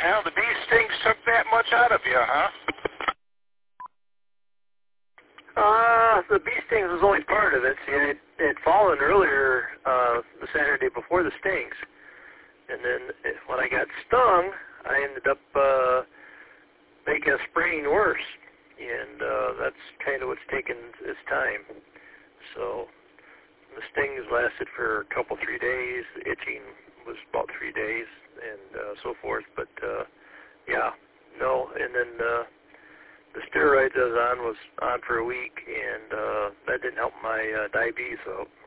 Well, the bee stings took that much out of you, huh? The bee stings was only part of it. See, it had fallen earlier the Saturday before the stings. And then when I got stung, I ended up making a sprain worse. And that's kind of what's taken its time. So the stings lasted for a couple, 3 days. The itching was about 3 days and so forth. But, yeah, no. And then the steroids I was on for a week, and that didn't help my diabetes out.